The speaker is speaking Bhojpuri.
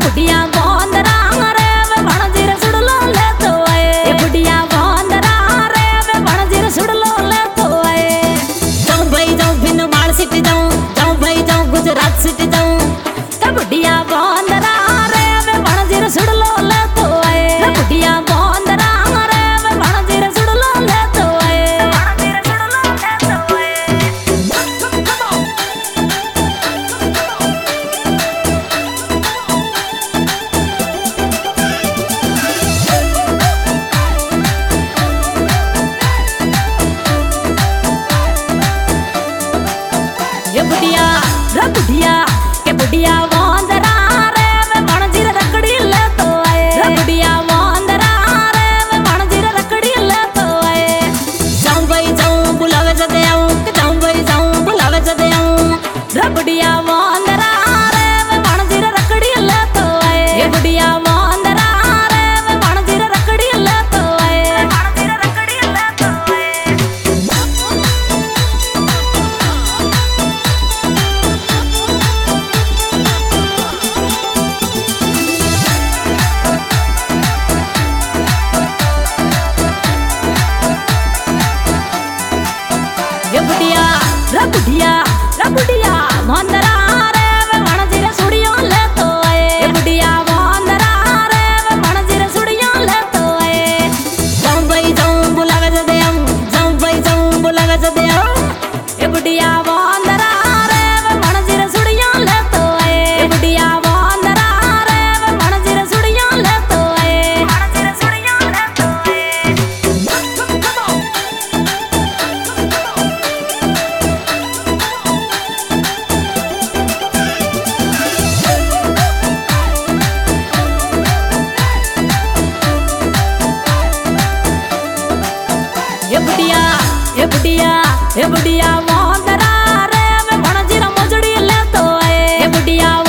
बुढ़िया बंदरा रे वे भणजीर सुड़लो ले तो आए ये बुढ़िया बंदरा रे वे भणजीर सुड़लो ले तो आए जाऊं भाई जाऊं बिन बाल सिट जाऊं भाई जाऊं गुजरात सिट जाऊं का बुढ़िया बंदरा रे वे भणजीर सुड़लो ले तो आए ये बुढ़िया बंदरा रे वे भणजीर सुड़लो ले तो आए भणजीर सुड़लो ले तो आए ये बुढ़िया रे बुढ़िया के बुढ़िया बंदरा रे वे भणजीर रकड़ी ले तो आए रे बुढ़िया बंदरा रे वे भणजीर रकड़ी ले तो आए जाऊं भाई जाऊं बुलावे जदे आऊं के जाऊं भाई जाऊं बुलावे जदे आऊं रे बुढ़िया बंदरा रे वे भणजीर रकड़ी ले तो आए ये बुढ़िया बंदरा रे वे भणजीर रकड़ी ले तो आए भणजीर रकड़ी ले तो आए ये बुढ़िया रे बुढ़िया रे बुढ़िया बंदरा रे वे भणजीर सुड़ियों ले तो आए ये बुढ़िया बंदरा रे वे भणजीर सुड़ियों ले तो आए जाऊं भाई जाऊं बुलावे जदे आऊं जाऊं भाई जाऊं बुलावे जदे आऊं ये बुढ़िया बंदरा रे वे भणजीर सुड़ियों ले तो आए ये बुढ़िया बंदरा रे वे भणजीर सुड़ियों ले तो आए भणजीर सुड़ियों ले तो आए ये बुढ़िया ये बुढ़िया ये बुढ़िया बंदरा रे वे भणजीर मोजड़ी ले तो आए ये बुढ़िया